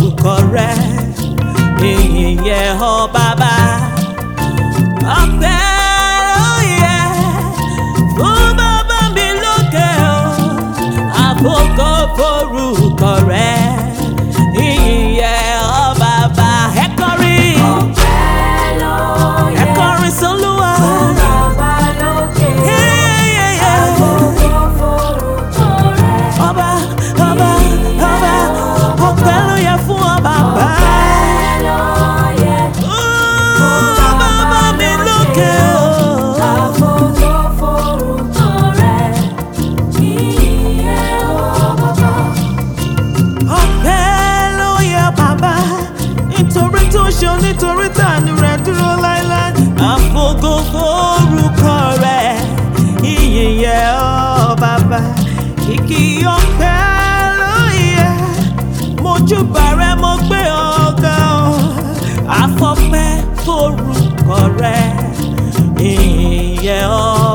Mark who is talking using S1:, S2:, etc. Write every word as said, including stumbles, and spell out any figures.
S1: forúkọ rẹ, ìyìn yẹ ọ́ bàbá. Ọpẹ́ ló yẹ fún bàbá mi lókè o, àfògo forúkọ rẹ, ìyìn yẹ ọ́ bàbá. Ẹ kọrin,
S2: Ọpẹ́ ló yẹ
S1: ẹ kọrin s'Olúwa.
S2: fún bàbá lókè o, àfògo forúkọ rẹ̀.
S1: Ọba, ọba, ọba, ọpẹ́ ló yẹ fún ọ bàbá.
S2: Ọpẹ́ ló yẹ fún
S1: Bàbá mi lókè o.
S2: àfògo forúkọ rẹ̀, ìyìn yẹ ọ́ bàbá.
S1: Ọpẹ́ ló yẹ bàbá, nítorí tó ṣe nítorí tàánú rẹ̀ dúró láéláé. Àfògo forúkọ rẹ̀, ìyìn yẹ ọ́ bàbá. Kìkì ọpẹ́ ló yẹ, mojúbà rẹ mo gbé ọ̀gá o. Àfọpẹ́ forúkọ rẹ̀, ìyìn yẹ ọ́